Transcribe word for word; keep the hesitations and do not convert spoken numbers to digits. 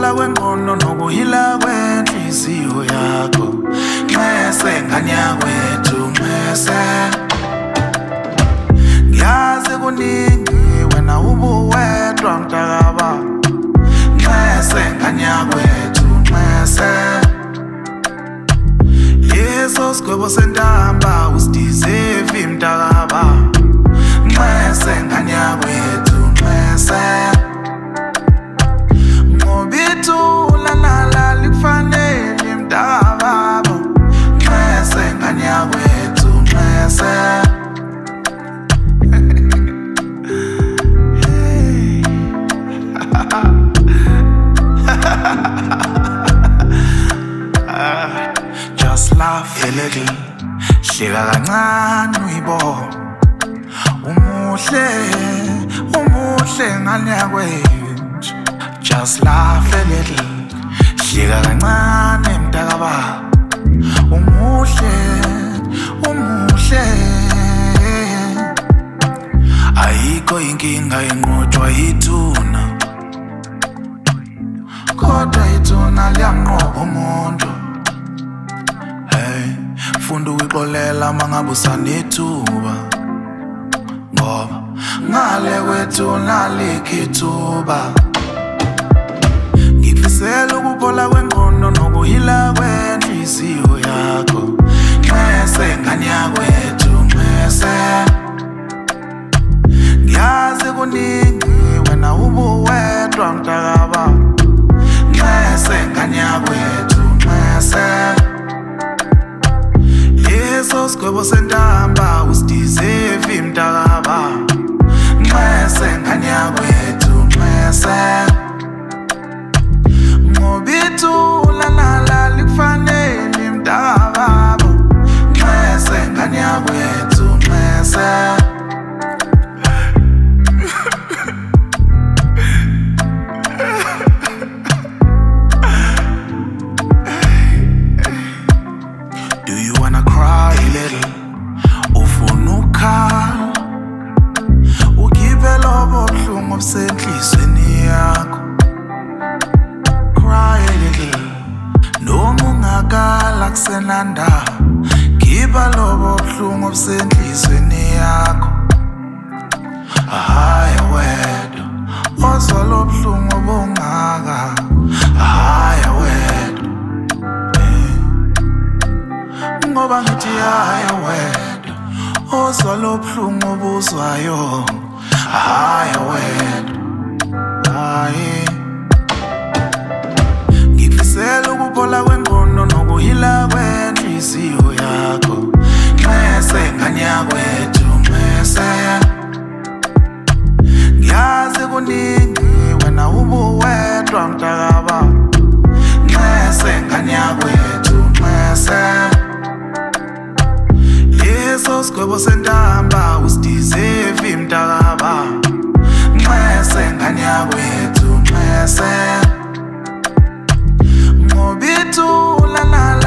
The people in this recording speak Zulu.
ukuphola kwengqondo nokuhila kwenhliziyo yakho. Nxese ngane yakwethu nxese, ngiyazi kuningi wena ubuwedwa mntakaba. Nxese ngane yakwethu nxese, leso sigwebo sentamba usideserve mntakaba. Nxese ngane yakwethu nxese, ngoba ithula nala likufanele mntakaba. Nxese ngane yakwethu nxese. Just laugh a little, hleka kancane uyibone. Umuhle, umuhle ngane yakwethu. Just laugh a little, hleka kancane mntakaba. Umuhle, umuhle. Ayikho inkinga enqotshwa yithuna, kodwa ithuna liyanqoba umuntu. Hey, funda ukuxolela mangabe usanethuba, ngoba ngale kwethu nalikho ithuba. Ngikufisela ukuphola kwengqondo nokuhila kwenhliziyo yakho. Nxese ngane yakwethu nxese, ngiyazi kuningi wena ubuwedwa mntakaba. Nxese ngane yakwethu nxese, leso sigwebo sentamba usideserve mntakaba. Nxese ngane yakwethu nxese, ngoba ithula nala likufanele mntakaba. Nxese ngane yakwethu nxese. Do you wanna cry a little? Ufuna ukukhala, ukhiphe lobo buhlungu obusenhlizweni yakho. Cry a little, noma ungakala kusenanda. Khipha lobo buhlungu obusenhlizweni yakho. Hhayi wedwa, ozwa lo buhlungu obungaka. Hhayi wedwa, ngoba ngithi hhayi wedwa, ozwa lo buhlungu obuzwayo. Hhayi wedwa, hhayi. Ngikufisela ukuphola kwengqondo nokuhila kwenhliziyo yakho. Nxese ngane yakwethu nxese, ngiyazi kuningi wena ubuwedwa mntakaba. Nxese ngane yakwethu nxese, leso sigwebo sentamba usideserve mntakaba. Nxese ngane yakwethu nxese, ngoba ithula nala